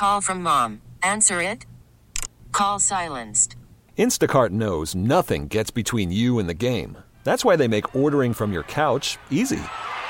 Call from mom. Answer it. Call silenced. Instacart knows nothing gets between you and the game. That's why they make ordering from your couch easy.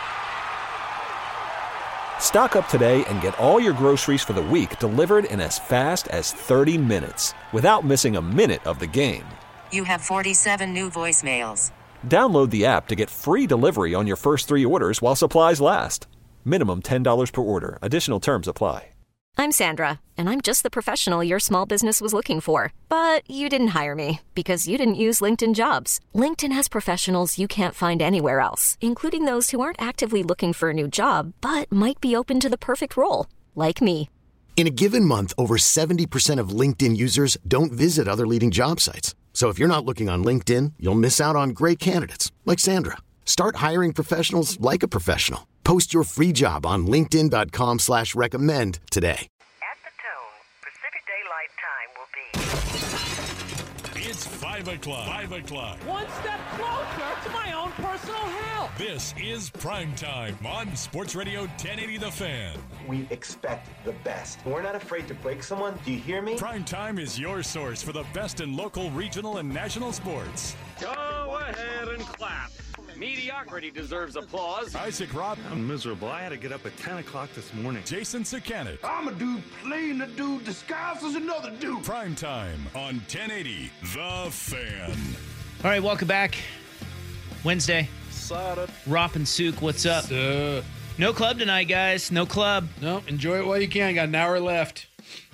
Stock up today and get all your groceries for the week delivered in as fast as 30 minutes without missing a minute of the game. You have 47 new voicemails. Download the app to get free delivery on your first 3 orders while supplies last. Minimum $10 per order. Additional terms apply. I'm Sandra, and I'm just the professional your small business was looking for. But you didn't hire me because you didn't use LinkedIn Jobs. LinkedIn has professionals you can't find anywhere else, including those who aren't actively looking for a new job, but might be open to the perfect role, like me. In a given month, over 70% of LinkedIn users don't visit other leading job sites. So if you're not looking on LinkedIn, you'll miss out on great candidates like Sandra. Start hiring professionals like a professional. Post your free job on linkedin.com/recommend today. At the tone, Pacific Daylight Time will be... It's 5 o'clock. 5 o'clock. One step closer to my own personal hell. This is Prime Time on Sports Radio 1080 The Fan. We expect the best. We're not afraid to break someone. Do you hear me? Prime Time is your source for the best in local, regional, and national sports. Go ahead and clap. Mediocrity deserves applause. Isaac Robb. I'm miserable. I had to get up at 10 o'clock this morning. Jason Sakanik. I'm a dude playing a dude disguised as another dude. Prime Time on 1080 The Fan. All right, welcome back. Wednesday. Rop and Sook, what's up? No club tonight, guys. No club. No, enjoy it while you can. Got an hour left.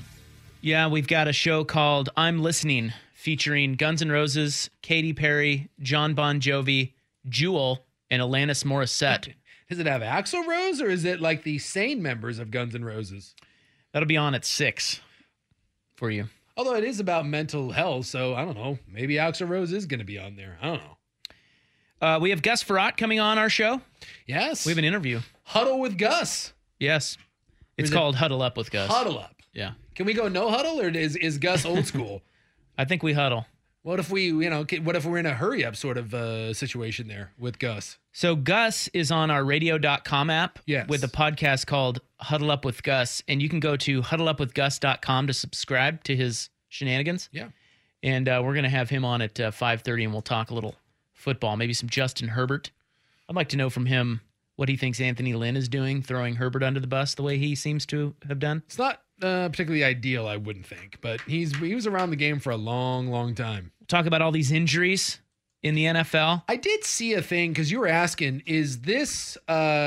Yeah, we've got a show called I'm Listening, featuring Guns N' Roses, Katy Perry, John Bon Jovi, Jewel, and Alanis Morissette. Does it have Axl Rose, or is it like the sane members of Guns N' Roses? That'll be on at 6 for you. Although it is about mental health, so I don't know. Maybe Axl Rose is going to be on there. I don't know. We have Gus Frerotte coming on our show. Yes. We have an interview. Huddle with Gus. Yes. It's called Huddle Up with Gus. Huddle Up. Yeah. Can we go no huddle, or is Gus old school? I think we huddle. What if what if we're in a hurry up sort of situation there with Gus? So Gus is on our radio.com app with a podcast called Huddle Up with Gus. And you can go to huddleupwithgus.com to subscribe to his shenanigans. Yeah. And we're going to have him on at 5:30 and we'll talk a little football, maybe some Justin Herbert. I'd like to know from him what he thinks Anthony Lynn is doing, throwing Herbert under the bus the way he seems to have done. It's not particularly ideal, I wouldn't think, but he was around the game for a long, long time. Talk about all these injuries in the NFL. I did see a thing, because you were asking, is this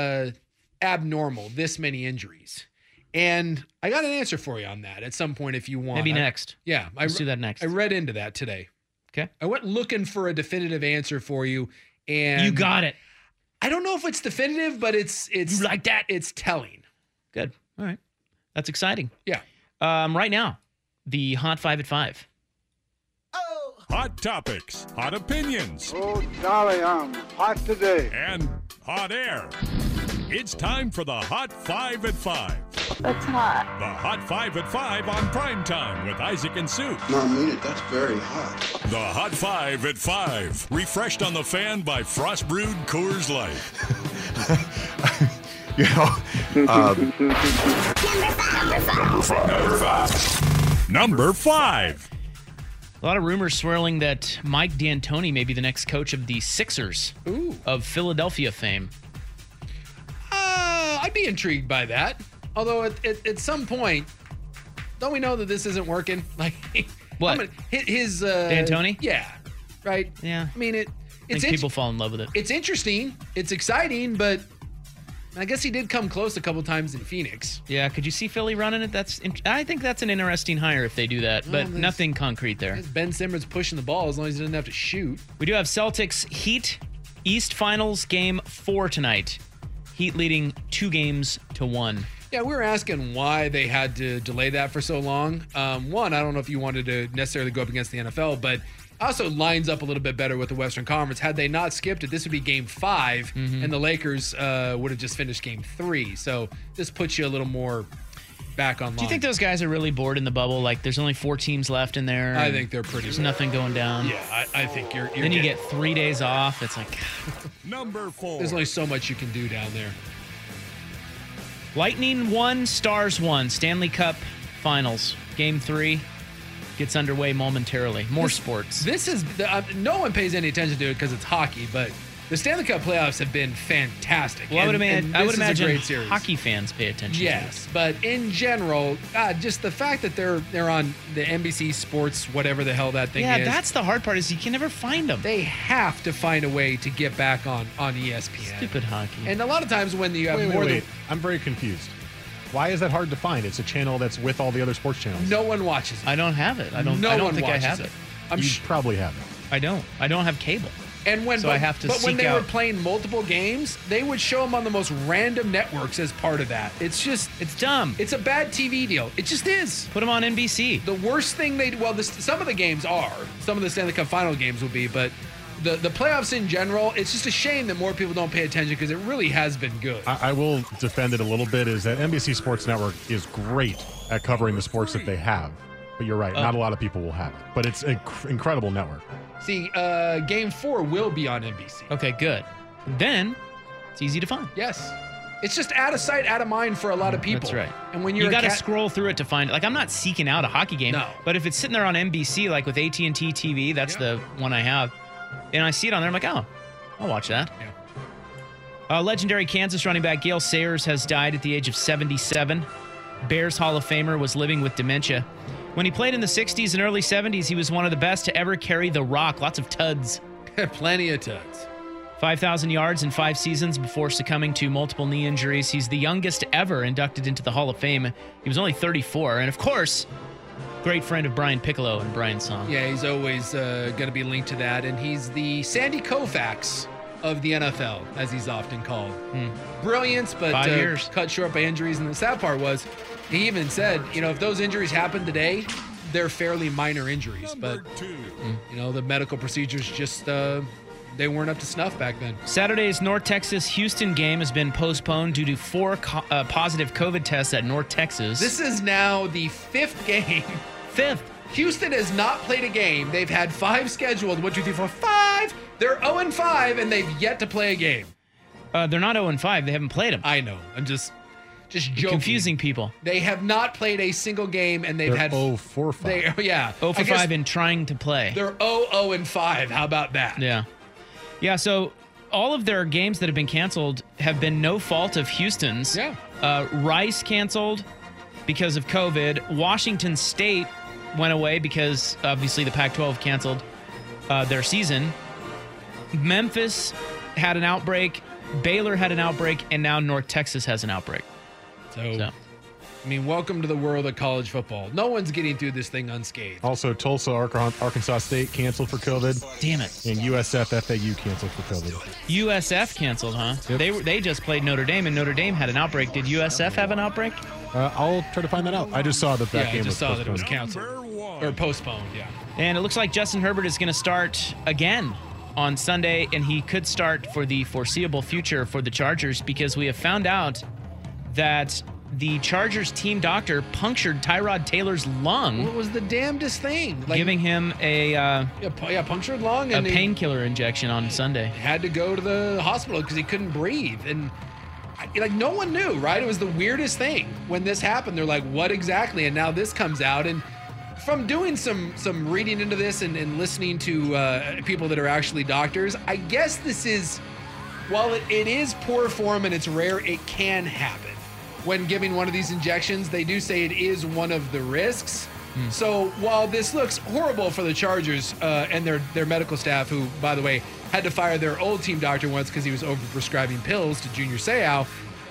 abnormal, this many injuries? And I got an answer for you on that at some point if you want. Maybe next. Yeah. Let's do that next. I read into that today. Okay. I went looking for a definitive answer for you, and you got it. I don't know if it's definitive, but it's you like that. It's telling. Good. All right. That's exciting. Yeah. Right now, the Hot 5 at 5. Hot topics, hot opinions. Oh, golly, I'm hot today. And hot air. It's time for the Hot 5 at 5. That's hot. The Hot 5 at 5 on Prime Time with Isaac and Sue. No, I mean it. That's very hot. The Hot 5 at 5. Refreshed on the Fan by Frost Brewed Coors Light. Number five. A lot of rumors swirling that Mike D'Antoni may be the next coach of the Sixers of Philadelphia fame. I'd be intrigued by that. Although at some point, don't we know that this isn't working? Like, what? His D'Antoni? Yeah. Right? Yeah. I mean, I think people fall in love with it. It's interesting. It's exciting, but I guess he did come close a couple times in Phoenix. Yeah, could you see Philly running it? I think that's an interesting hire if they do that, but nothing concrete there. Ben Simmons pushing the ball as long as he doesn't have to shoot. We do have Celtics Heat East Finals Game 4 tonight. Heat leading 2-1. Yeah, we were asking why they had to delay that for so long. One, I don't know if you wanted to necessarily go up against the NFL, but also lines up a little bit better with the Western Conference. Had they not skipped it, this would be Game 5, and the Lakers would have just finished Game 3. So this puts you a little more back online. Do you think those guys are really bored in the bubble? Like, there's only 4 teams left in there. I think they're pretty. There's nothing going down. Yeah, I think you're then you get 3 days off. It's like Number 4. There's only so much you can do down there. Lightning 1, Stars 1. Stanley Cup Finals. Game 3 gets underway momentarily. More sports. This is no one pays any attention to it because it's hockey, but the Stanley Cup playoffs have been fantastic. Well, I would imagine a great series. Hockey fans pay attention. Yes, but in general, just the fact that they're on the NBC Sports, whatever the hell that thing is. Yeah, that's the hard part is you can never find them. They have to find a way to get back on ESPN. Stupid hockey. And a lot of times when you have wait. I'm very confused. Why is that hard to find? It's a channel that's with all the other sports channels. No one watches it. I don't have it. I don't think I have it. You probably have it. I don't have cable. And when I have to but when seek they out. were playing multiple games, they would show them on the most random networks as part of that. It's dumb. It's a bad TV deal. It just is. Put them on NBC. The worst thing some of the games are. Some of the Stanley Cup final games will be, but the playoffs in general, it's just a shame that more people don't pay attention because it really has been good. I will defend it a little bit, is that NBC Sports Network is great at covering the sports that they have. But you're right, not a lot of people will have it. But it's an incredible network. See, Game 4 will be on NBC. Okay, good. Then it's easy to find. Yes. It's just out of sight, out of mind for a lot of people. That's right. And when you got to scroll through it to find it. Like, I'm not seeking out a hockey game. No. But if it's sitting there on NBC, like with AT&T TV, that's the one I have, and I see it on there, I'm like, oh, I'll watch that. Yeah. Legendary Kansas running back Gale Sayers has died at the age of 77. Bears Hall of Famer was living with dementia. When he played in the 60s and early 70s, he was one of the best to ever carry the rock. Lots of tuds. Plenty of tuds. 5,000 yards in 5 seasons before succumbing to multiple knee injuries. He's the youngest ever inducted into the Hall of Fame. He was only 34. And, of course, great friend of Brian Piccolo and Brian's song. Yeah, he's always going to be linked to that. And he's the Sandy Koufax of the NFL, as he's often called. Brilliance, but 5 years. Cut short by injuries. And the sad part was, he even said, if those injuries happen today, they're fairly minor injuries. But, the medical procedures just, they weren't up to snuff back then. Saturday's North Texas-Houston game has been postponed due to 4 positive COVID tests at North Texas. This is now the 5th game. 5th. Houston has not played a game. They've had 5 scheduled. 1, 2, 3, 4, 5. They're 0-5, and they've yet to play a game. They're not 0-5. They haven't played them. I know. I'm just joking. Confusing people. They have not played a single game, and they're had 0-4-5. Yeah, 0-5 in trying to play. They're 0-5. How about that? Yeah. So all of their games that have been canceled have been no fault of Houston's. Yeah. Rice canceled because of COVID. Washington State went away because obviously the Pac-12 canceled their season. Memphis had an outbreak. Baylor had an outbreak, and now North Texas has an outbreak. So, I mean, welcome to the world of college football. No one's getting through this thing unscathed. Also, Tulsa, Arkansas State canceled for COVID. Damn it. And USF, FAU canceled for COVID. USF canceled, huh? Yep. They just played Notre Dame, and Notre Dame had an outbreak. Did USF have an outbreak? I'll try to find that out. I just saw that game was postponed. I just saw that it was canceled. Or postponed, yeah. And it looks like Justin Herbert is going to start again on Sunday, and he could start for the foreseeable future for the Chargers because we have found out that the Chargers team doctor punctured Tyrod Taylor's lung. What was the damnedest thing? Giving him a punctured lung and a painkiller injection on Sunday. Had to go to the hospital because he couldn't breathe. And no one knew, right? It was the weirdest thing when this happened. They're like, what exactly? And now this comes out. And from doing some reading into this and listening to people that are actually doctors, I guess this is, while it is poor form and it's rare, it can happen. When giving one of these injections, they do say it is one of the risks. So while this looks horrible for the Chargers and their medical staff, who, by the way, had to fire their old team doctor once because he was overprescribing pills to Junior Seau,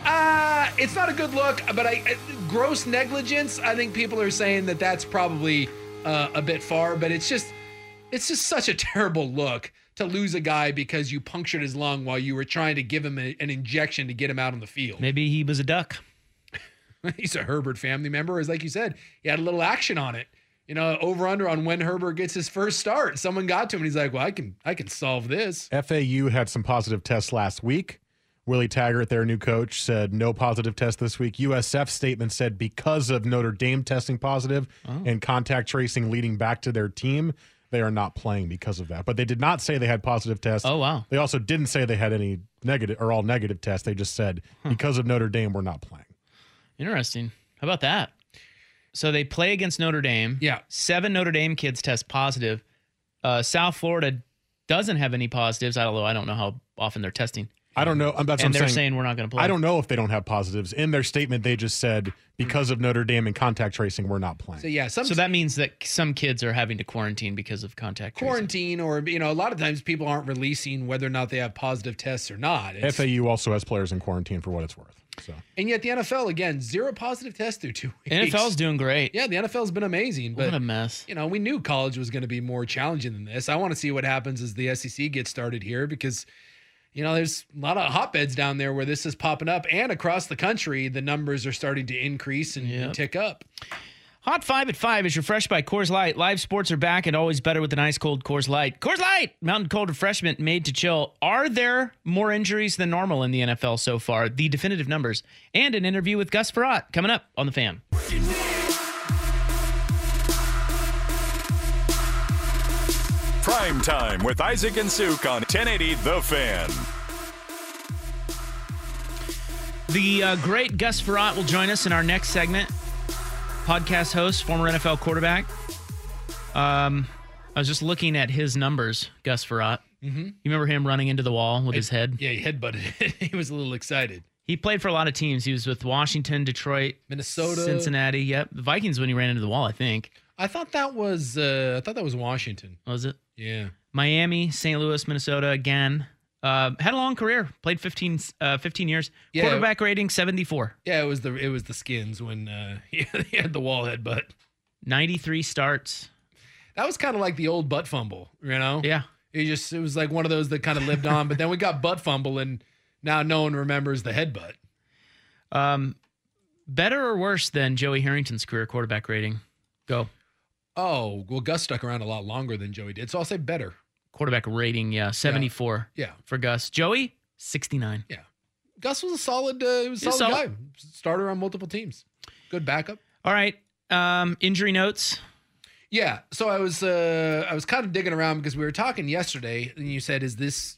it's not a good look, but gross negligence, I think people are saying that that's probably a bit far, but it's just such a terrible look to lose a guy because you punctured his lung while you were trying to give him an injection to get him out on the field. Maybe he was a duck. He's a Herbert family member. As like you said, he had a little action on it. Over under on when Herbert gets his first start. Someone got to him and he's like, well, I can solve this. FAU had some positive tests last week. Willie Taggart, their new coach, said no positive test this week. USF's statement said because of Notre Dame testing positive and contact tracing leading back to their team, they are not playing because of that. But they did not say they had positive tests. Oh, wow. They also didn't say they had any negative or all negative tests. They just said because of Notre Dame, we're not playing. Interesting. How about that? So they play against Notre Dame. Yeah. 7 Notre Dame kids test positive. South Florida doesn't have any positives, although I don't know how often they're testing. I don't know. That's and what they're I'm saying we're not going to play. I don't know if they don't have positives. In their statement, they just said because of Notre Dame and contact tracing, we're not playing. So yeah, so that means that some kids are having to quarantine because of contact quarantine, tracing. or a lot of times people aren't releasing whether or not they have positive tests or not. FAU also has players in quarantine for what it's worth. So, and yet the NFL again 0 positive tests through 2 weeks. NFL's doing great. Yeah, the NFL's been amazing. But what a mess. We knew college was going to be more challenging than this. I want to see what happens as the SEC gets started here because. There's a lot of hotbeds down there where this is popping up, and across the country, the numbers are starting to increase and tick up. Hot 5 at 5 is refreshed by Coors Light. Live sports are back and always better with an ice cold Coors Light. Coors Light, mountain cold refreshment made to chill. Are there more injuries than normal in the NFL so far? The definitive numbers and an interview with Gus Frerotte coming up on The Fan. Prime Time with Isaac and Suk on 1080 The Fan. The great Gus Frerotte will join us in our next segment. Podcast host, former NFL quarterback. I was just looking at his numbers, Gus Frerotte. Mm-hmm. You remember him running into the wall with his head? Yeah, he headbutted it. He was a little excited. He played for a lot of teams. He was with Washington, Detroit, Minnesota, Cincinnati. Yep, the Vikings when he ran into the wall, I think. I thought that was Washington. Was it? Yeah. Miami, St. Louis, Minnesota again. Had a long career. Played 15 years. Yeah. Quarterback rating 74. Yeah, it was the Skins when he had the wall headbutt. 93 starts. That was kind of like the old butt fumble, Yeah. It was like one of those that kind of lived on. But then we got butt fumble, and now no one remembers the headbutt. Better or worse than Joey Harrington's career quarterback rating? Go. Oh, well, Gus stuck around a lot longer than Joey did, so I'll say better. Quarterback rating, 74. Yeah. For Gus. Joey, 69. Yeah. Gus was a solid guy. Starter on multiple teams. Good backup. All right. Injury notes. Yeah. So I was kind of digging around because we were talking yesterday, and you said, is this,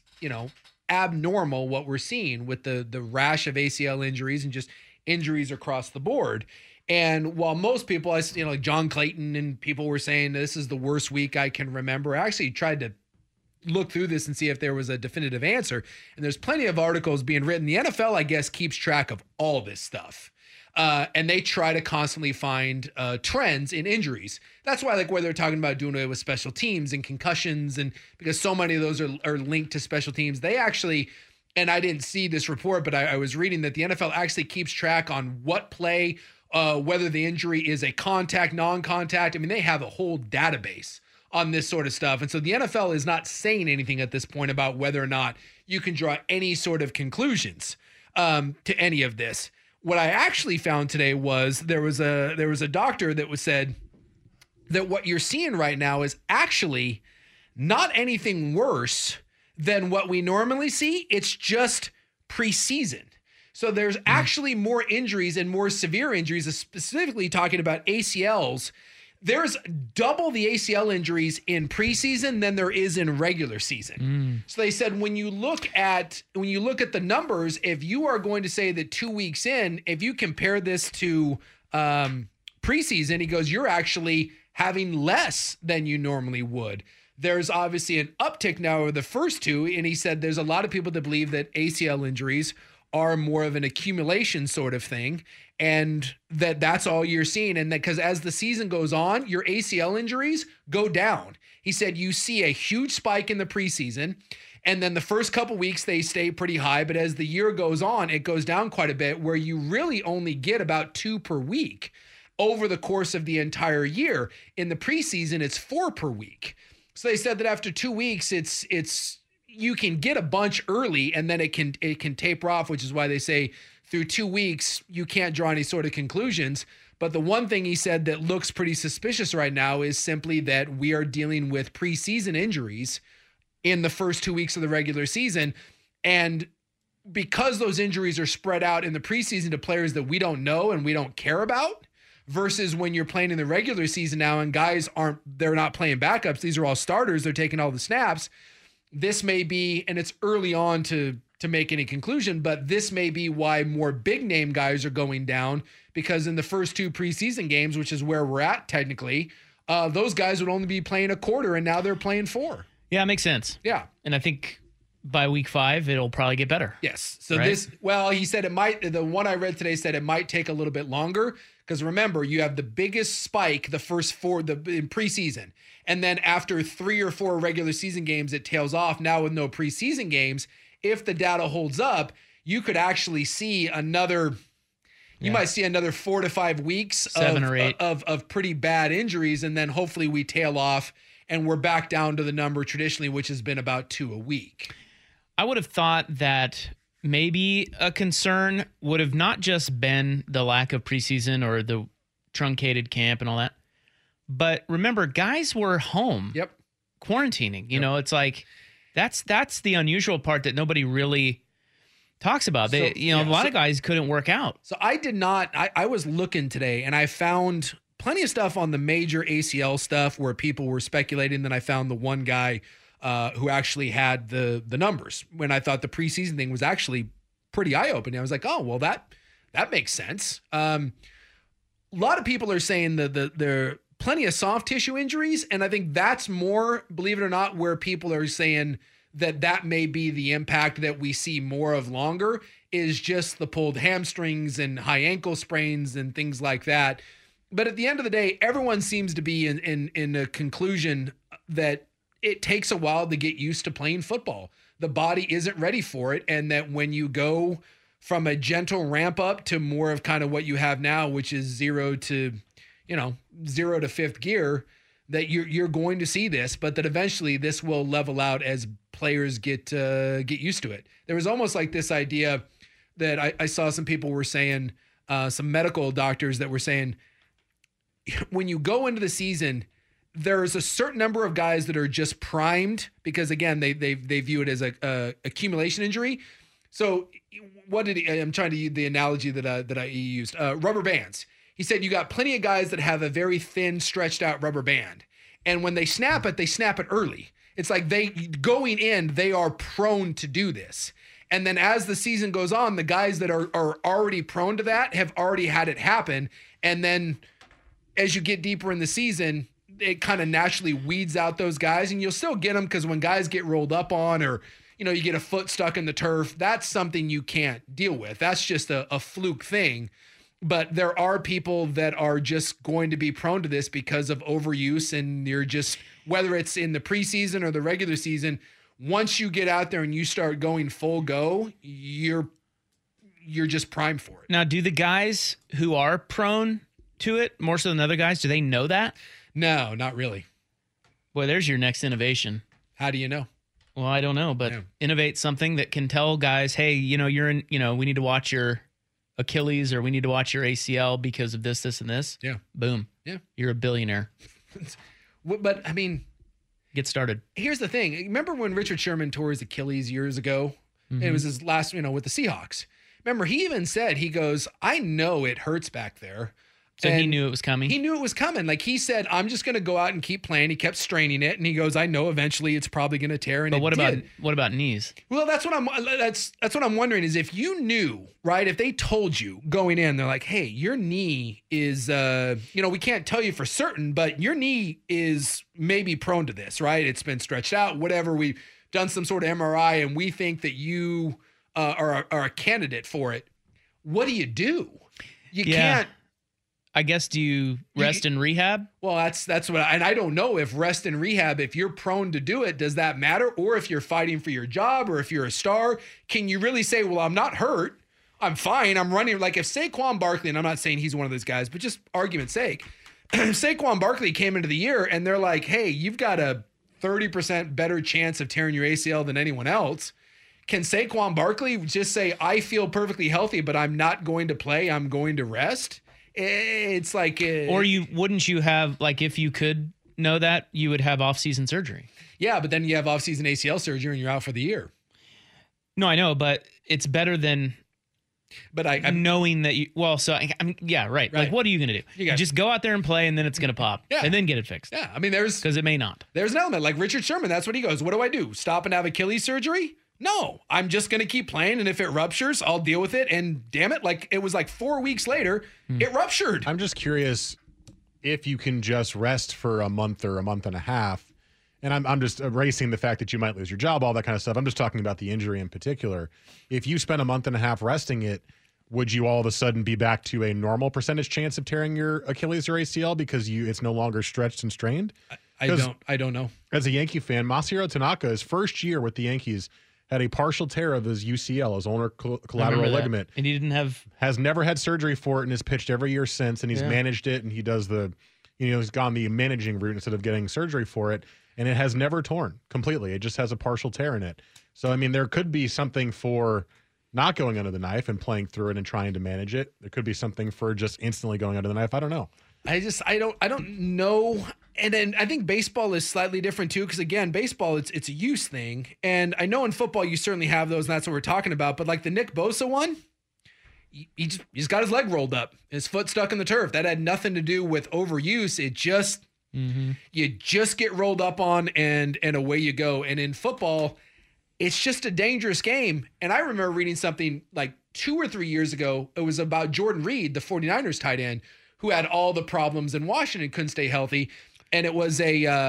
abnormal what we're seeing with the rash of ACL injuries and just injuries across the board? And while most people, like John Clayton and people were saying this is the worst week I can remember, I actually tried to look through this and see if there was a definitive answer. And there's plenty of articles being written. The NFL, I guess, keeps track of all this stuff. And they try to constantly find trends in injuries. That's why, where they're talking about doing it with special teams and concussions, and because so many of those are linked to special teams, they actually, and I didn't see this report, but I was reading that the NFL actually keeps track on what play, whether the injury is a contact, non-contact. I mean, they have a whole database on this sort of stuff. And so the NFL is not saying anything at this point about whether or not you can draw any sort of conclusions to any of this. What I actually found today was there was a doctor that said that what you're seeing right now is actually not anything worse than what we normally see. It's just preseason. So there's actually more injuries and more severe injuries, specifically talking about ACLs. There's double the ACL injuries in preseason than there is in regular season. So they said when you look at the numbers, if you are going to say that 2 weeks in, if you compare this to preseason, he goes, you're actually having less than you normally would. There's obviously an uptick now over the first two, and he said there's a lot of people that believe that ACL injuries are more of an accumulation sort of thing, and that's all you're seeing. And that because as the season goes on, your ACL injuries go down. He said you see a huge spike in the preseason, and then the first couple weeks they stay pretty high, but as the year goes on, it goes down quite a bit, where you really only get about 2 per week over the course of the entire year. In the preseason, it's 4 per week. So they said that after 2 weeks, it's you can get a bunch early, and then it can taper off, which is why they say through 2 weeks, you can't draw any sort of conclusions. But the one thing he said that looks pretty suspicious right now is simply that we are dealing with preseason injuries in the first 2 weeks of the regular season. And because those injuries are spread out in the preseason to players that we don't know and we don't care about, versus when you're playing in the regular season now and guys they're not playing backups. These are all starters. They're taking all the snaps. This may be, and it's early on to to make any conclusion, but this may be why more big name guys are going down, because in the first 2 preseason games, which is where we're at technically, those guys would only be playing a quarter, and now they're playing 4. Yeah, it makes sense. Yeah. And I think by week 5, it'll probably get better. Yes. So right? he said it might, the one I read today said it might take a little bit longer, because remember, you have the biggest spike the first 4 in preseason. And then after 3 or 4 regular season games, it tails off. Now with no preseason games, if the data holds up, you could actually see another, you might see another 4 to 5 weeks 7 or 8 of pretty bad injuries. And then hopefully we tail off and we're back down to the number traditionally, which has been about 2 a week. I would have thought that maybe a concern would have not just been the lack of preseason or the truncated camp and all that, but remember, guys were home quarantining. You know, it's like that's the unusual part that nobody really talks about. They, a lot of guys couldn't work out. So I did not. I was looking today, and I found plenty of stuff on the major ACL stuff where people were speculating. Then I found the one guy who actually had the numbers, when I thought the preseason thing was actually pretty eye-opening. I was like, oh, well, that makes sense. A lot of people are saying that there are plenty of soft tissue injuries, and I think that's more, believe it or not, where people are saying that may be the impact that we see more of longer, is just the pulled hamstrings and high ankle sprains and things like that. But at the end of the day, everyone seems to be in a conclusion that it takes a while to get used to playing football. The body isn't ready for it. And that when you go from a gentle ramp up to more of kind of what you have now, which is 0 to 5th gear, that you're going to see this, but that eventually this will level out as players get used to it. There was almost like this idea that I saw some people were saying, some medical doctors that were saying, when you go into the season, there's a certain number of guys that are just primed because, again, they view it as a accumulation injury. So I'm trying to use the analogy that I used, rubber bands. He said you got plenty of guys that have a very thin, stretched out rubber band. And when they snap it early. It's like going in, they are prone to do this. And then as the season goes on, the guys that are already prone to that have already had it happen. And then as you get deeper in the season, it kind of naturally weeds out those guys, and you'll still get them because when guys get rolled up on, or, you get a foot stuck in the turf, that's something you can't deal with. That's just a fluke thing. But there are people that are just going to be prone to this because of overuse, and you're just, whether it's in the preseason or the regular season, once you get out there and you start going full go, you're just primed for it. Now, do the guys who are prone to it more so than other guys, do they know that? No, not really. Boy, there's your next innovation. How do you know? Well, I don't know, but innovate something that can tell guys, hey, you're in, we need to watch your Achilles, or we need to watch your ACL because of this, and this. Yeah. Boom. Yeah. You're a billionaire. But I mean, get started. Here's the thing. Remember when Richard Sherman tore his Achilles years ago? Mm-hmm. And it was his last, with the Seahawks. Remember, he even said, he goes, I know it hurts back there. So he knew it was coming? He knew it was coming. Like he said, I'm just going to go out and keep playing. He kept straining it, and he goes, I know eventually it's probably going to tear. And but what about knees? Well, that's what I'm wondering, is if you knew, right? If they told you going in, they're like, hey, your knee is, we can't tell you for certain, but your knee is maybe prone to this, right? It's been stretched out, whatever. We've done some sort of MRI, and we think that you are a candidate for it. What do? You can't. I guess, do you rest in rehab? Well, that's what, and I don't know if rest in rehab, if you're prone to do it, does that matter? Or if you're fighting for your job, or if you're a star, can you really say, well, I'm not hurt, I'm fine, I'm running? Like if Saquon Barkley, and I'm not saying he's one of those guys, but just argument's sake, Saquon Barkley came into the year and they're like, hey, you've got a 30% better chance of tearing your ACL than anyone else. Can Saquon Barkley just say, I feel perfectly healthy, but I'm not going to play, I'm going to rest? It's like, or wouldn't you have, like, if you could know that, you would have off-season surgery? Yeah, but then you have off-season ACL surgery and you're out for the year. No, I know, but it's better than. But I'm knowing that you. Well, so yeah, right. Like, what are you gonna do? You just go out there and play, and then it's gonna pop, and then get it fixed. Yeah, I mean, because it may not. There's an element like Richard Sherman. That's what he goes. What do I do? Stop and have Achilles surgery? No, I'm just going to keep playing, and if it ruptures, I'll deal with it. And damn it, like it was like 4 weeks later, it ruptured. I'm just curious if you can just rest for a month or a month and a half. And I'm just erasing the fact that you might lose your job, all that kind of stuff. I'm just talking about the injury in particular. If you spend a month and a half resting it, would you all of a sudden be back to a normal percentage chance of tearing your Achilles or ACL because it's no longer stretched and strained? I don't know. As a Yankee fan, Masahiro Tanaka, his first year with the Yankees, had a partial tear of his UCL, his ulnar collateral ligament. And he has never had surgery for it and has pitched every year since, and he's managed it, and he does he's gone the managing route instead of getting surgery for it. And it has never torn completely. It just has a partial tear in it. So, I mean, there could be something for not going under the knife and playing through it and trying to manage it. There could be something for just instantly going under the knife. I don't know. I don't know. And then I think baseball is slightly different too, because again, baseball, it's a use thing. And I know in football you certainly have those, and that's what we're talking about. But like the Nick Bosa one, he just got his leg rolled up, his foot stuck in the turf. That had nothing to do with overuse. It just you just get rolled up on and away you go. And in football, it's just a dangerous game. And I remember reading something like 2 or 3 years ago. It was about Jordan Reed, the 49ers tight end, who had all the problems in Washington, couldn't stay healthy. And it was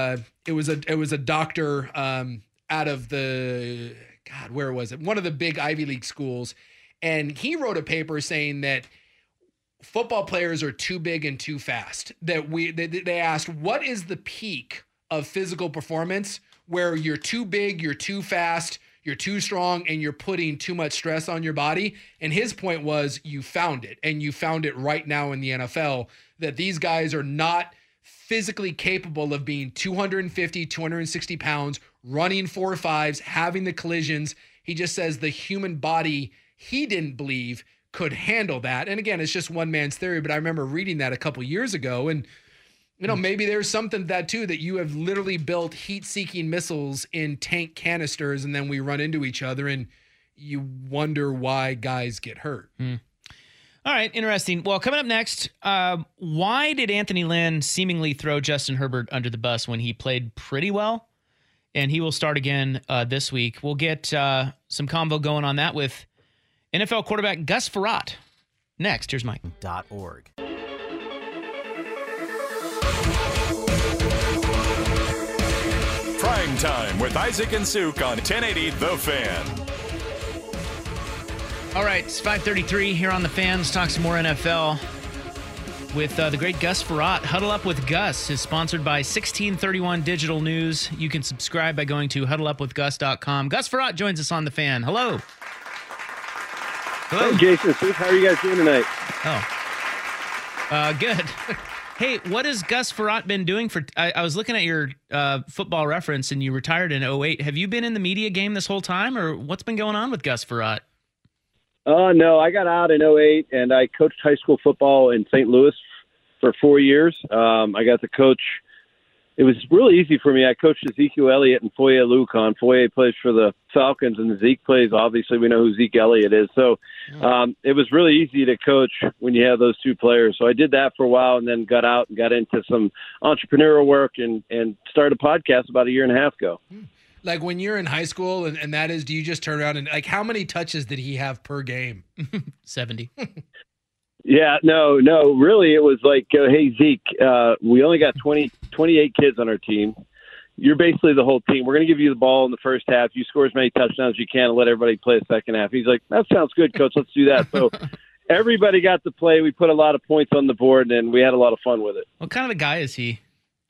a doctor out of where was it? One of the big Ivy League schools. And he wrote a paper saying that football players are too big and too fast. They asked, what is the peak of physical performance where you're too big, you're too fast, you're too strong, and you're putting too much stress on your body? And his point was, you found it, and you found it right now in the NFL, that these guys are not physically capable of being 250, 260 pounds, running 4.5s, having the collisions. He just says the human body, he didn't believe, could handle that. And again, it's just one man's theory, but I remember reading that a couple years ago. And, maybe there's something to that too, that you have literally built heat-seeking missiles in tank canisters, and then we run into each other, and you wonder why guys get hurt. All right, interesting. Well, coming up next, why did Anthony Lynn seemingly throw Justin Herbert under the bus when he played pretty well? And he will start again this week. We'll get some convo going on that with NFL quarterback Gus Frerotte. Next, here's Mike. .org. Prime Time with Isaac and Suk on 1080 The Fan. All right, it's 5:33 here on The Fan. Let's talk some more NFL with the great Gus Frerotte. Huddle Up with Gus is sponsored by 1631 Digital News. You can subscribe by going to huddleupwithgus.com. Gus Frerotte joins us on The Fan. Hello. Hey, Jason. How are you guys doing tonight? Good. Hey, what has Gus Frerotte been doing for? I was looking at your Football Reference, and you retired in 2008. Have you been in the media game this whole time, or what's been going on with Gus Frerotte? No, I got out in 2008, and I coached high school football in St. Louis for 4 years. I got to coach. It was really easy for me. I coached Ezekiel Elliott and Foye Oluokun. Foye plays for the Falcons, and Zeke plays. Obviously, we know who Zeke Elliott is. So it was really easy to coach when you have those two players. So I did that for a while, and then got out and got into some entrepreneurial work and started a podcast about 1.5 years ago. Like when you're in high school, and that is, do you just turn around and like, how many touches did he have per game? 70. Yeah, no, really, it was like, hey, Zeke, we only got 28 kids on our team. You're basically the whole team. We're going to give you the ball in the first half. You score as many touchdowns as you can and let everybody play the second half. He's like, that sounds good, Coach. Let's do that. So everybody got to play. We put a lot of points on the board, and we had a lot of fun with it. What kind of a guy is he?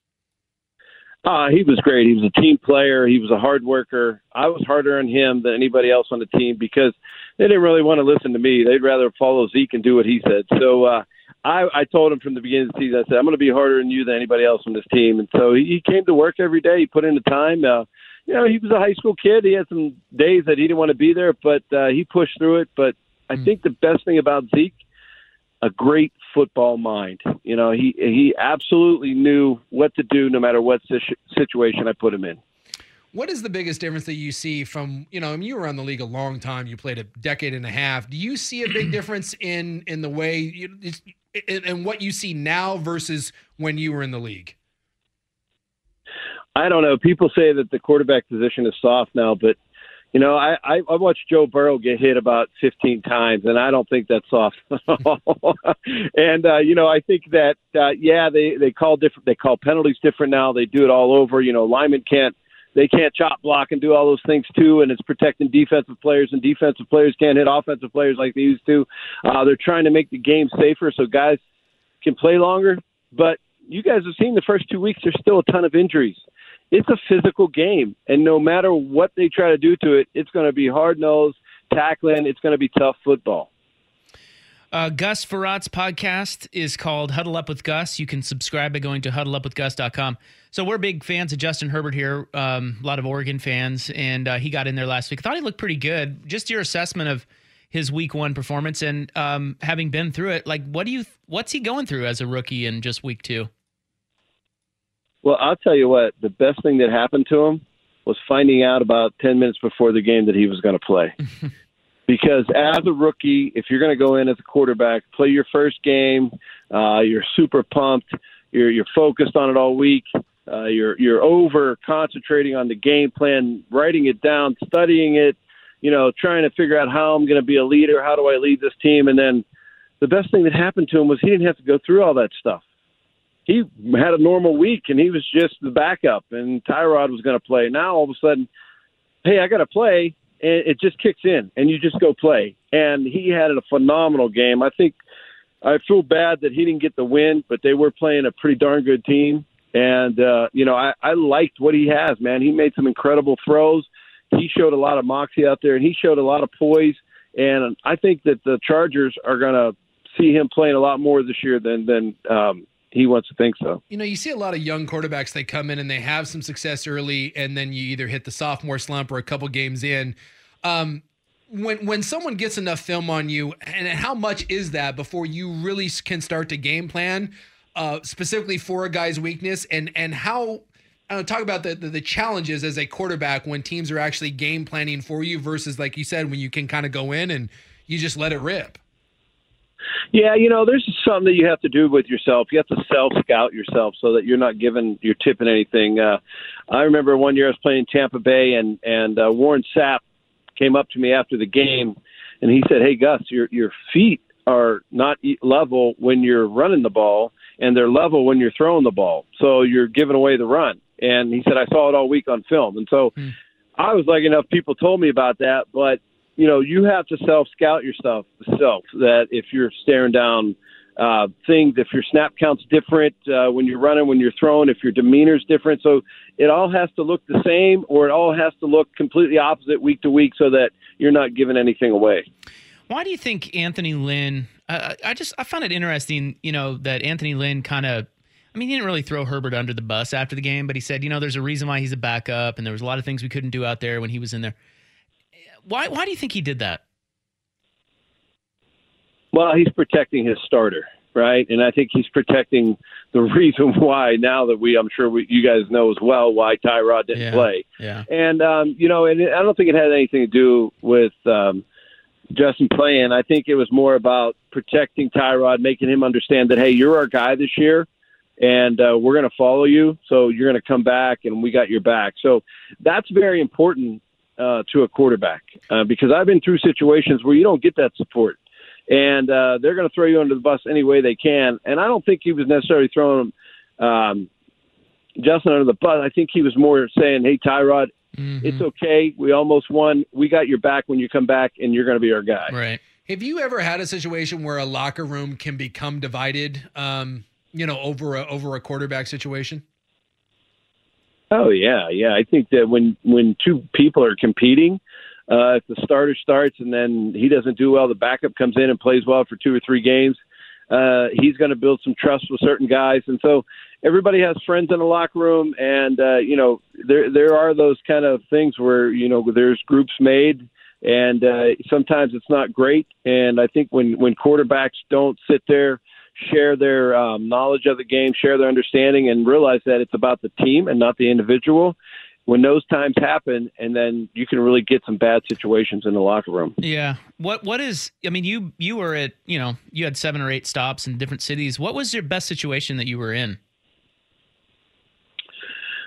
He was great. He was a team player. He was a hard worker. I was harder on him than anybody else on the team because they didn't really want to listen to me. They'd rather follow Zeke and do what he said. So I told him from the beginning of the season, I said, I'm going to be harder on you than anybody else on this team. And so he came to work every day. He put in the time. He was a high school kid. He had some days that he didn't want to be there, but he pushed through it. But I think the best thing about Zeke, a great football mind. He absolutely knew what to do no matter what situation I put him in. What is the biggest difference that you see from, you were around the league a long time, you played a decade and a half. Do you see a big difference in the way and what you see now versus when you were in the league? I don't know. People say that the quarterback position is soft now, but You know, I watched Joe Burrow get hit about 15 times, and I don't think that's soft at all. And, I think that, they call different. They call penalties different now. They do it all over. Linemen can't chop block and do all those things too, and it's protecting defensive players, and defensive players can't hit offensive players like they used to. They're trying to make the game safer so guys can play longer. But you guys have seen the first 2 weeks, there's still a ton of injuries. It's a physical game, and no matter what they try to do to it, it's going to be hard-nosed, tackling. It's going to be tough football. Gus Farrat's podcast is called Huddle Up with Gus. You can subscribe by going to huddleupwithgus.com. So we're big fans of Justin Herbert here, a lot of Oregon fans, and he got in there last week. I thought he looked pretty good. Just your assessment of his week 1 performance, and having been through it, like what's he going through as a rookie in just week 2? Well, I'll tell you what, the best thing that happened to him was finding out about 10 minutes before the game that he was going to play. Because as a rookie, if you're going to go in as a quarterback, play your first game, you're super pumped, you're focused on it all week, you're over concentrating on the game plan, writing it down, studying it, trying to figure out how I'm going to be a leader, how do I lead this team, and then the best thing that happened to him was he didn't have to go through all that stuff. He had a normal week, and he was just the backup, and Tyrod was going to play. Now, all of a sudden, hey, I got to play, and it just kicks in, and you just go play. And he had a phenomenal game. I feel bad that he didn't get the win, but they were playing a pretty darn good team. And, I liked what he has, man. He made some incredible throws. He showed a lot of moxie out there, and he showed a lot of poise. And I think that the Chargers are going to see him playing a lot more this year than he wants to think so. You see a lot of young quarterbacks, they come in and they have some success early, and then you either hit the sophomore slump or a couple games in. When someone gets enough film on you, and how much is that before you really can start to game plan specifically for a guy's weakness, and how talk about the challenges as a quarterback when teams are actually game planning for you versus, like you said, when you can kind of go in and you just let it rip. Yeah, there's something that you have to do with yourself. You have to self-scout yourself so that you're not you're tipping anything. I remember one year I was playing Tampa Bay, and Warren Sapp came up to me after the game, and he said, "Hey, Gus, your feet are not level when you're running the ball, and they're level when you're throwing the ball. So you're giving away the run." And he said, "I saw it all week on film." And so I was lucky enough, people told me about that, but you have to self-scout yourself, that if you're staring down things, if your snap count's different when you're running, when you're throwing, if your demeanor's different. So it all has to look the same, or it all has to look completely opposite week to week so that you're not giving anything away. Why do you think Anthony Lynn I found it interesting, that Anthony Lynn he didn't really throw Herbert under the bus after the game, but he said, there's a reason why he's a backup, and there was a lot of things we couldn't do out there when he was in there. Why do you think he did that? Well, he's protecting his starter, right? And I think he's protecting the reason why now that I'm sure you guys know as well why Tyrod didn't play. Yeah. And, and I don't think it had anything to do with Justin playing. I think it was more about protecting Tyrod, making him understand that, hey, you're our guy this year, and we're going to follow you, so you're going to come back, and we got your back. So that's very important to a quarterback because I've been through situations where you don't get that support, and they're going to throw you under the bus any way they can. And I don't think he was necessarily throwing Justin under the bus. I think he was more saying, hey, Tyrod, it's okay. We almost won. We got your back when you come back, and you're going to be our guy. Right. Have you ever had a situation where a locker room can become divided, over a quarterback situation? Oh, yeah. I think that when two people are competing, if the starter starts and then he doesn't do well, the backup comes in and plays well for 2 or 3 games, he's going to build some trust with certain guys. And so everybody has friends in the locker room, and, there are those kind of things where, there's groups made, and sometimes it's not great. And I think when quarterbacks don't sit there, share their knowledge of the game, share their understanding, and realize that it's about the team and not the individual, when those times happen, and then you can really get some bad situations in the locker room. Yeah. What is, you were at, you had 7 or 8 stops in different cities. What was your best situation that you were in?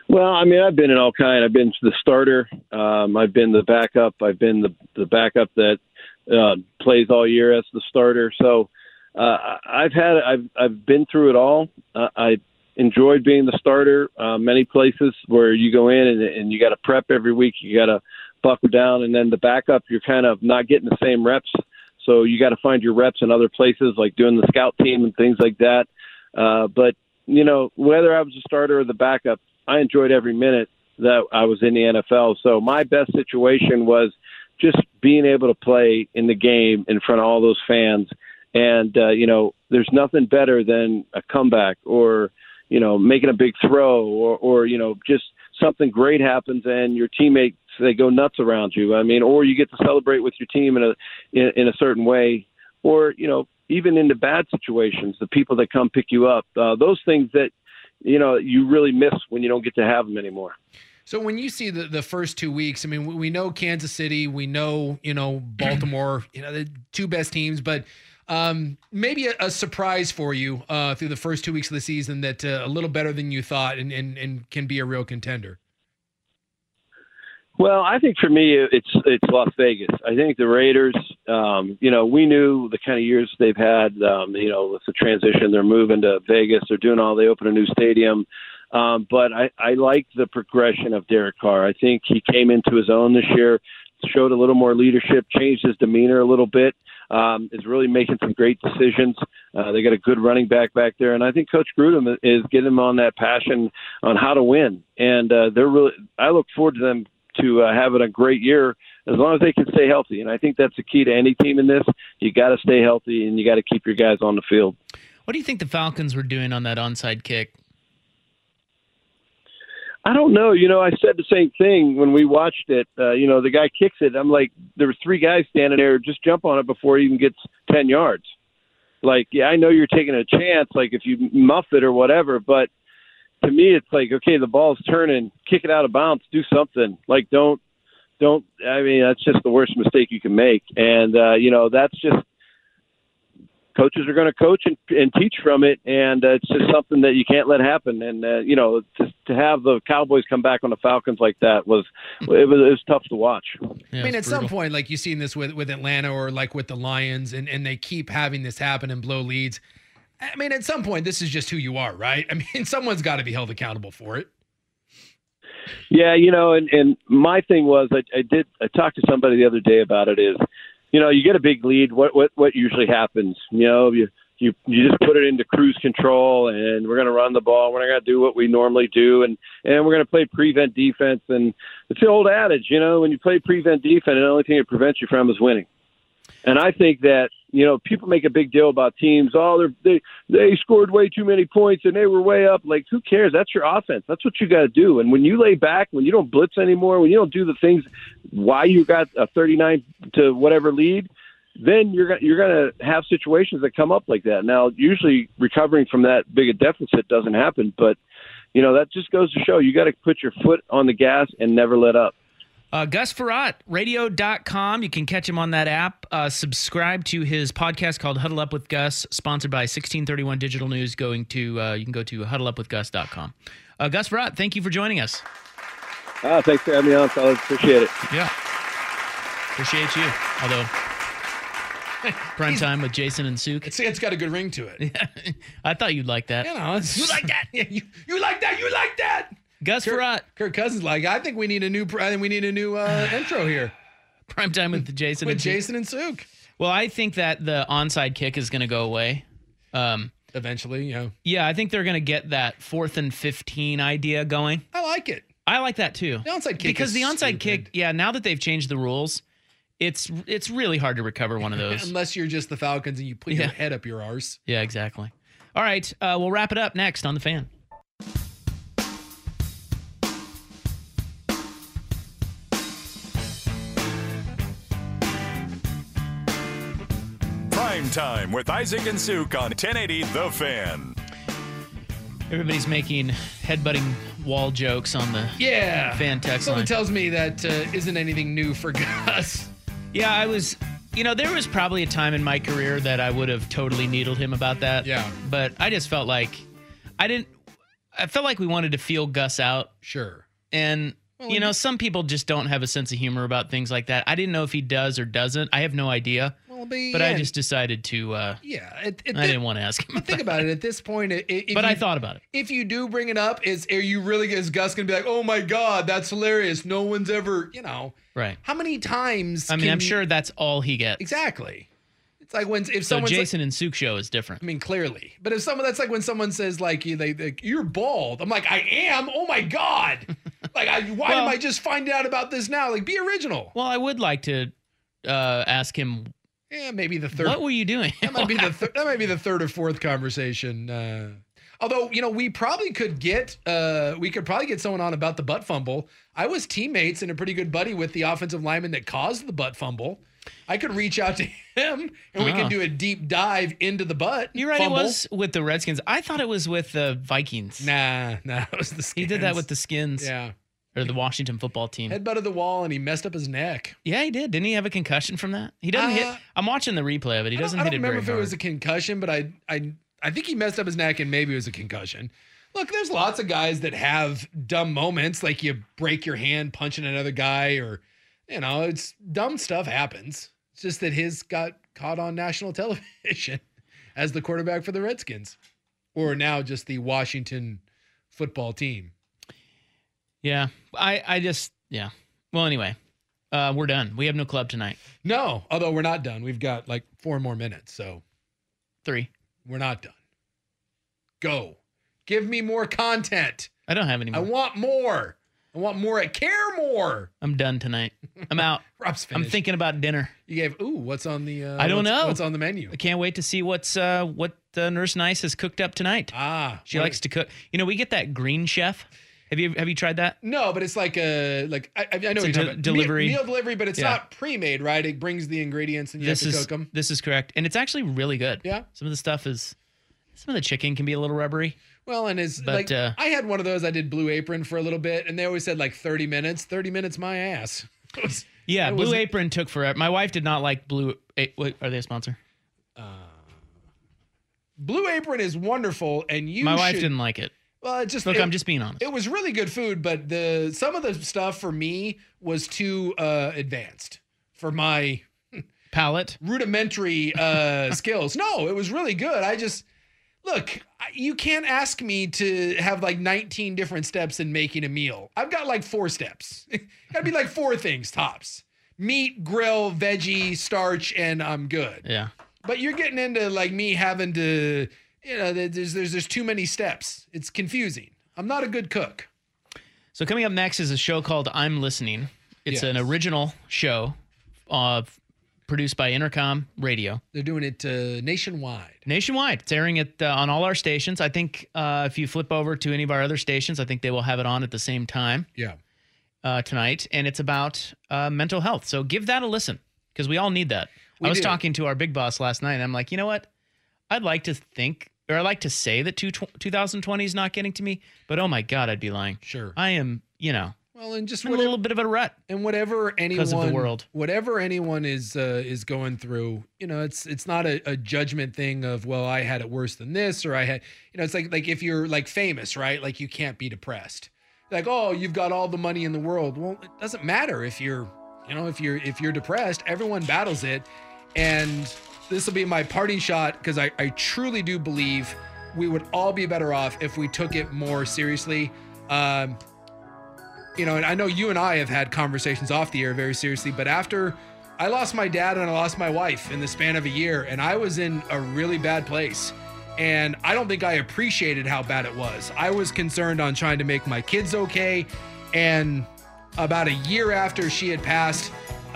Well, I mean, I've been in all kind. I've been the starter. I've been the backup. I've been the backup that plays all year as the starter. So I've been through it all. I enjoyed being the starter. Many places where you go in and you got to prep every week. You got to buckle down, and then the backup, you're kind of not getting the same reps. So you got to find your reps in other places, like doing the scout team and things like that. But you know, whether I was a starter or the backup, I enjoyed every minute that I was in the NFL. So my best situation was just being able to play in the game in front of all those fans. And, you know, there's nothing better than a comeback or, you know, making a big throw or, you know, just something great happens and your teammates, they go nuts around you. I mean, or you get to celebrate with your team in a certain way, or, you know, even in the bad situations, the people that come pick you up, those things that, you know, you really miss when you don't get to have them anymore. So when you see the first 2 weeks, I mean, we know Kansas City, we know, you know, Baltimore, you know, the two best teams, but maybe a surprise for you through the first 2 weeks of the season that a little better than you thought and can be a real contender. Well, I think for me, it's Las Vegas. I think the Raiders, you know, we knew the kind of years they've had, you know, with the transition, they're moving to Vegas, they open a new stadium. But I like the progression of Derek Carr. I think he came into his own this year, showed a little more leadership, changed his demeanor a little bit, is really making some great decisions. They got a good running back there. And I think Coach Grudem is getting them on that passion on how to win. And I look forward to them to having a great year as long as they can stay healthy. And I think that's the key to any team in this. You got to stay healthy and you got to keep your guys on the field. What do you think the Falcons were doing on that onside kick? I don't know. You know, I said the same thing when we watched it. You know, the guy kicks it. I'm like, there were three guys standing there. Just jump on it before he even gets 10 yards. Like, yeah, I know you're taking a chance, like if you muff it or whatever, but to me, it's like, okay, the ball's turning, kick it out of bounds, do something. Like, don't. I mean, that's just the worst mistake you can make. And, you know, that's just coaches are going to coach and teach from it. And it's just something that you can't let happen. And, you know, just to have the Cowboys come back on the Falcons like that was tough to watch. Yeah, I mean, at some point, like you've seen this with Atlanta or like with the Lions, and they keep having this happen and blow leads. I mean, at some point, this is just who you are, right? I mean, someone's got to be held accountable for it. Yeah, you know, and my thing was I talked to somebody the other day about it is, you know, you get a big lead. What usually happens? You know, you just put it into cruise control, and we're going to run the ball. We're not going to do what we normally do, and we're going to play prevent defense. And it's the old adage, you know, when you play prevent defense, the only thing it prevents you from is winning. And I think that, you know, people make a big deal about teams. Oh, they scored way too many points and they were way up. Like, who cares? That's your offense. That's what you got to do. And when you lay back, when you don't blitz anymore, when you don't do the things why you got a 39 to whatever lead, then you're going to have situations that come up like that. Now, usually recovering from that big a deficit doesn't happen, but, you know, that just goes to show you got to put your foot on the gas and never let up. Gus Frerotte, radio.com. You can catch him on that app. Subscribe to his podcast called Huddle Up with Gus, sponsored by 1631 Digital News. You can go to huddleupwithgus.com. Gus Frerotte, thank you for joining us. Thanks for having me on, fellas. Appreciate it. Yeah. Appreciate you. Although, prime time with Jason and Suk. It's got a good ring to it. Yeah. I thought you'd like that. You know, you like that. Yeah, you like that. You like that. Gus Frerotte. Kirk Cousins, like, I think we need a new intro here. Prime time with Jason and Suk. Well, I think that the onside kick is going to go away. Eventually, yeah. Yeah, I think they're going to get that 4th and 15 idea going. I like it. I like that too. The onside kick because the onside stupid. kick, yeah. Now that they've changed the rules, it's really hard to recover one of those. Unless you're just the Falcons and you put your head up your arse. Yeah, exactly. All right, we'll wrap it up next on The Fan. Prime Time with Isaac and Suk on 1080 The Fan. Everybody's making headbutting wall jokes on the Fan text Someone line. tells me that isn't anything new for Gus. Yeah, there was probably a time in my career that I would have totally needled him about that. Yeah. But I just felt like I felt like we wanted to feel Gus out. Sure. And, some people just don't have a sense of humor about things like that. I didn't know if he does or doesn't. I have no idea. Well, but I just decided to, I didn't want to ask him. Think about it at this point. I thought about it. If you do bring it up, is Gus going to be like, oh my God, that's hilarious. No one's ever, Right. How many times? I'm sure that's all he gets. Exactly. It's like if so someone's Jason and Suk show is different. I mean, clearly. But that's like when someone says like you're bald. I'm like, I am. Oh my God. Like, why am I just finding out about this now? Like, be original. Well, I would like to ask him. Yeah, maybe the third. What were you doing? That might be the third or fourth conversation. Although, we probably could get someone on about the butt fumble. I was teammates and a pretty good buddy with the offensive lineman that caused the butt fumble. I could reach out to him and we can do a deep dive into the butt. You're right. Fumble. It was with the Redskins. I thought it was with the Vikings. Nah, it was the Skins. He did that with the Skins. Yeah. Or the Washington football team. Headbutted the wall and he messed up his neck. Yeah, he did. Didn't he have a concussion from that? He doesn't hit. I'm watching the replay of it. He doesn't hit it very hard. I don't remember if it was a concussion, but I think he messed up his neck and maybe it was a concussion. Look, there's lots of guys that have dumb moments, like you break your hand punching another guy, or it's dumb stuff happens. It's just that his got caught on national television as the quarterback for the Redskins, or now just the Washington football team. Yeah, yeah. Well, anyway, we're done. We have no club tonight. No, although we're not done. We've got like 4 more minutes, so 3. We're not done. Go. Give me more content. I don't have any more. I want more. I want more. I care more. I'm done tonight. I'm out. Rob's finished. I'm thinking about dinner. You gave, what's on the, I don't know. What's on the menu? I can't wait to see what Nurse Nice has cooked up tonight. She likes to cook. We get that Green Chef. Have you tried that? No, but it's like I know what you're talking about. Delivery. Meal delivery, but it's not pre-made, right? It brings the ingredients and you have to cook them. This is correct. And it's actually really good. Yeah. Some of the chicken can be a little rubbery. Well, and I had one of those. I did Blue Apron for a little bit, and they always said like 30 minutes. 30 minutes, my ass. Blue Apron took forever. My wife did not like Blue. Wait, are they a sponsor? Blue Apron is wonderful, and my wife didn't like it. Well, I'm just being honest. It was really good food, but some of the stuff for me was too advanced for my palate, rudimentary skills. No, it was really good. Look, you can't ask me to have like 19 different steps in making a meal. I've got like 4 steps. Gotta be like 4 things tops: meat, grill, veggie, starch, and I'm good. Yeah. But you're getting into like me having to, there's too many steps. It's confusing. I'm not a good cook. So coming up next is a show called I'm Listening. It's an original show produced by Intercom Radio. They're doing it nationwide. Nationwide. It's airing it on all our stations. I think if you flip over to any of our other stations, I think they will have it on at the same time. Yeah. Tonight. And it's about mental health. So give that a listen because we all need that. I was talking to our big boss last night, and I'm like, you know what? I'd like to say that 2020 is not getting to me, but oh my God, I'd be lying. Sure. I am, well, and just a little bit of a rut. And whatever anyone, because of the world. Whatever anyone is going through, it's not a judgment thing of, well, I had it worse than this, or I had, it's like if you're like famous, right? Like you can't be depressed. Like, oh, you've got all the money in the world. Well, it doesn't matter if you're depressed. Everyone battles it, and this will be my parting shot because I truly do believe we would all be better off if we took it more seriously. And I know you and I have had conversations off the air very seriously, but after I lost my dad and I lost my wife in the span of a year, and I was in a really bad place. And I don't think I appreciated how bad it was. I was concerned on trying to make my kids okay. And about a year after she had passed,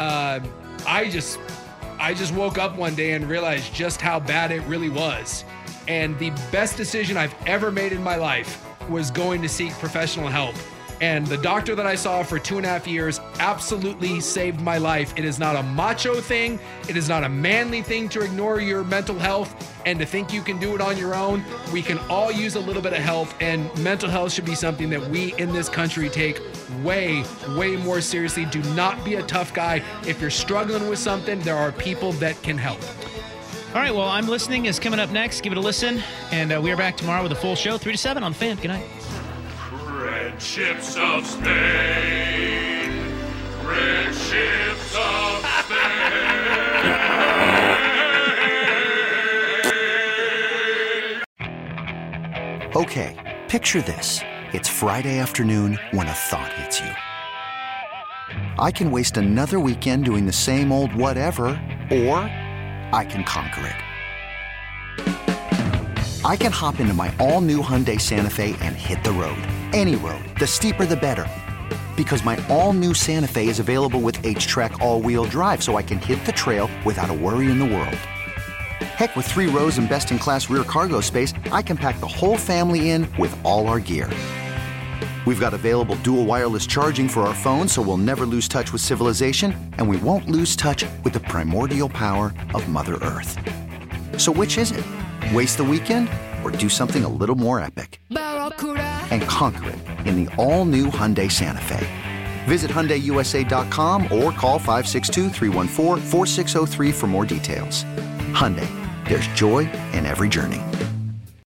I just woke up one day and realized just how bad it really was. And the best decision I've ever made in my life was going to seek professional help. And the doctor that I saw for 2.5 years absolutely saved my life. It is not a macho thing. It is not a manly thing to ignore your mental health and to think you can do it on your own. We can all use a little bit of help, and mental health should be something that we in this country take way, way more seriously. Do not be a tough guy. If you're struggling with something, there are people that can help. All right, well, I'm Listening is coming up next. Give it a listen. And we are back tomorrow with a full show, 3 to 7 on The Fan. Good night. Red ships of Spain. Red ships of Spain. Okay, picture this. It's Friday afternoon when a thought hits you. I can waste another weekend doing the same old whatever, or I can conquer it. I can hop into my all-new Hyundai Santa Fe and hit the road. Any road. The steeper, the better. Because my all-new Santa Fe is available with H-Track all-wheel drive, so I can hit the trail without a worry in the world. Heck, with 3 rows and best-in-class rear cargo space, I can pack the whole family in with all our gear. We've got available dual wireless charging for our phones, so we'll never lose touch with civilization, and we won't lose touch with the primordial power of Mother Earth. So which is it? Waste the weekend or do something a little more epic? And conquer it in the all-new Hyundai Santa Fe. Visit HyundaiUSA.com or call 562-314-4603 for more details. Hyundai, there's joy in every journey.